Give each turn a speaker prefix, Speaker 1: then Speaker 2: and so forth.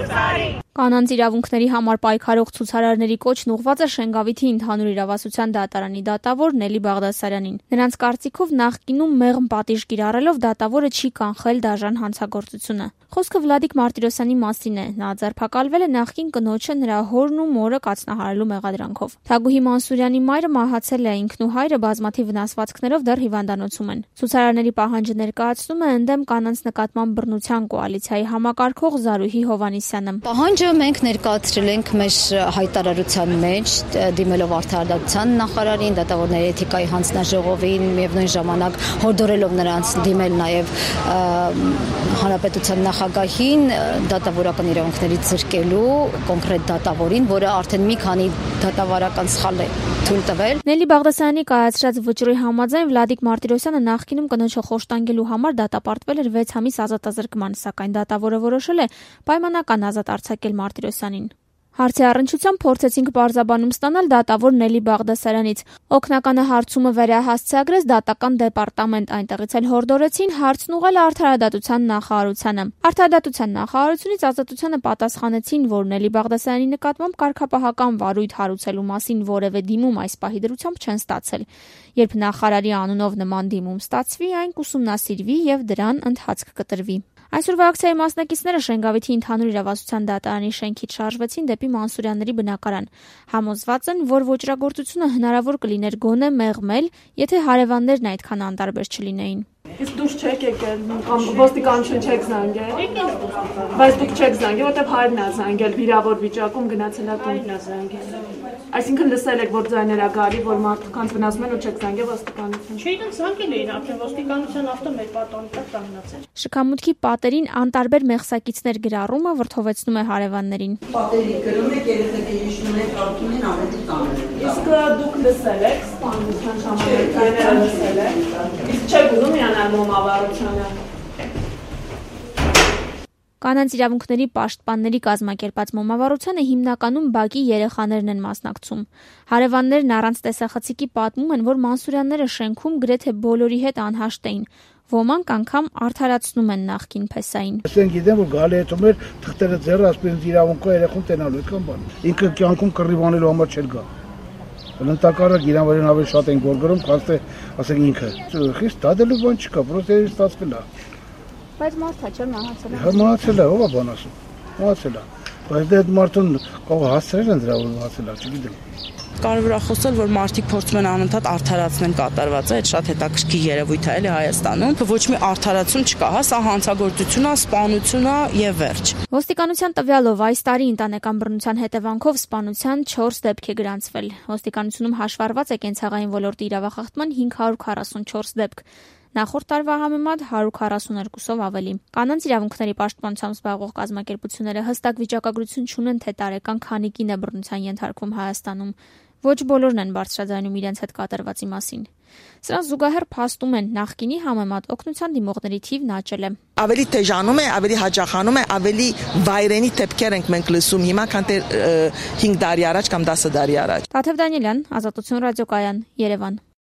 Speaker 1: Կանանց իրավունքների համար պայքարող ցուցարարների կոչն ուղղված է Շենգավիթի ընդհանուր իրավասության դատարանի դատավոր Նելի Բաղդասարյանին։ Նրանց կարծիքով նախկինում մեղմ պատիժ կիրառելով դատավորը չի կանխել դաժան հանցագործությունը։ Խոսքը Վլադիկ Մարտիրոսյանի մասին է։ Նա ձերբակալվել է նախկին կնոջը, նրա հորն ու մորը կացնահարելու մեղադրանքով։ Թագուհի Մանսուրյանի մայրը մահացել է, ինքն ու հայրը բազմաթիվ վնասվածքներով դեռ հիվանդանոցում են։ Ցուցարարների պահանջը ներկայացնում է ընդդեմ կանանց նկատմամբ բռնության կոալիցիայի համակարգող Զարուհի Հովհաննիսյանը։
Speaker 2: Պահանջը մենք ներկայացրել ենք մեր հայտարարության մեջ, դիմելով Արդարադատության նախարարին, դատավորների էթիկայի հանձնաժողովին, միևնույն ժամանակ հորդորելով նրանց դիմել նաև հանրապետության նախագահին դատավորական իրավունքների զրկելու կոնկրետ դատավորին, որը արդեն մի քանի դատավարական սխալ է թույլ տվել։
Speaker 1: Նելի Բաղդասարյանի կայացրած վճռի համաձայն Վլադիկ Մարտիրոսյանը նախկինում կնոջը խոշտանգելու համար դատապարտվել էր 6 ամիս ազատազրկման, սակայն դատավորը որոշել է պայմանական ազատ արձակել Մարտիրոսյանին։ Հարցի առնչությամբ փորձեցինք պարզաբանում ստանալ դատավոր Նելի Բաղդասարյանից։ Օգնականը հարցումը վերահասցրեց դատական դեպարտամենտ, այնտեղից էլ հորդորեցին հարցն ուղղել Արդարադատության նախարարությանը։ Արդարադատության նախարարությունից ազատությանը պատասխանեցին, որ Նելի Բաղդասարյանի նկատմամբ կարգապահական վարույթ հարուցելու մասին որևէ դիմում այս պահի դրությամբ չեն ստացել։ Երբ նախարարի անունով նման դիմում ստացվի, այն կուսումնասիրվի եւ դրան ընթացք կտրվի։ Այսօրվա ակցիայի մասնակիցները Շենգավիթի ընդհանուր իրավասության դատարանի շենքից շարժվեցին դեպի Մանսուրյանների բնակարան։ Համոզված են, որ ոճրագործությունը հնարավոր կլիներ գոնե մեղմել, եթե հարևաններն այդքան անտարբեր չլինեին։
Speaker 3: Իսկ դուրս չեք եկել, կամ ոստիկանություն չեք զանգել։ Բայց դուք չեք զանգել, որտեղ հայրն է զանգել, վիրավոր վիճակում գնացել է տուն։ Այսինքն լսել եք, որ ձայներ ա գալի, որ մարդկանց վնասում են ու չեք զանգել ոստիկանություն։
Speaker 4: Չէին զանգել էին, արդեն ոստիկանության ավտո մեր պատոնի տակ կանգնած էր։
Speaker 1: Շքամուտքի պատերին անտարբեր մեղսակիցներ գրառումը վրդովեցնում է հարևաններին։
Speaker 5: Պատերի գրում եք, երեխեքը հիշում եք, արտունին ամենից տանել։
Speaker 3: Իսկ դուք լսել եք, սպանության ժամանակ լսել եք։ Իսկ չեք ուզում իրանալ մոմավառությանը։
Speaker 1: Կանանց իրավունքների պաշտպանների կազմակերպած մոմավառությանը հիմնականում բակի երեխաներն են մասնակցում։ Հարևաններն առանց տեսախցիկի պատմում են, որ Մանսուրյանները շենքում գրեթե բոլորի հետ անհաշտ էին։ Ոմանք անգամ արդարացնում են նախկին փեսային։
Speaker 6: Ասեն գիտեմ, որ գալի հետո մեր թղթերը ձեռը ասպին իրավունքա երեխուն տենալու այդքան բան։ Ինքը կյանքում կռիվանելու համար չէր գա։ Ընդհանրապես իրան վրա ավելի շատ են գորգրում, քան թե ասենք ինքը։ Խիստ դադելու բան չկա, պրոստը ստացվել է։
Speaker 1: Բայց մարդա չէ մահացել է։
Speaker 6: Հա մահացել է, ով է բան ասում։ Մահացել է։ Բայց դե այդ մարդուն կարող հասցրել են դրա որ մահացել է, չգիտեմ։
Speaker 7: Կարևոր է խոսել, որ մարդիկ փորձում են անընդհատ արդարացնել կատարվածը, այդ շատ հետաքրքիր երևույթ է էլի Հայաստանում։ Ոչ մի արդարացում չկա, հա, սա հանցագործություն է, սպանություն է եւ վերջ։
Speaker 1: Ոստիկանության տվյալով այս տարի ընտանեկան բռնության հետևանքով սպանության 4 դեպք է գրանցվել։ Ոստիկանությունում հաշվառված է կենցաղային ոլորտի իրավախախտման 544 դեպք։ Նախորդ տարվա համեմատ 142-ով ավելի։ Կանանց իրավունքների պաշտպանությամբ զբաղվող կազմակերպությունները հստակ վիճակագրություն չունեն, թե տարեկան քանի կին է բռնության ենթարկվում Հայաստանում։ Ոչ բոլորն են բարձրաձայնում իրենց հետ կատարվածի մասին։ Սրանց զուգահեռ փաստում են նախկինի համեմատ օգնության դիմողների թիվն աճել է։
Speaker 7: Ավելի թեժանում է, ավելի հաճախանում է, ավելի վայրենի դեպքեր ենք մենք լսում հիմա, քան թե 5 տարի առաջ կամ 10 տարի առաջ։
Speaker 1: Տաթև Դանիելյան, Ազատություն ռադիոկայան, Երևան։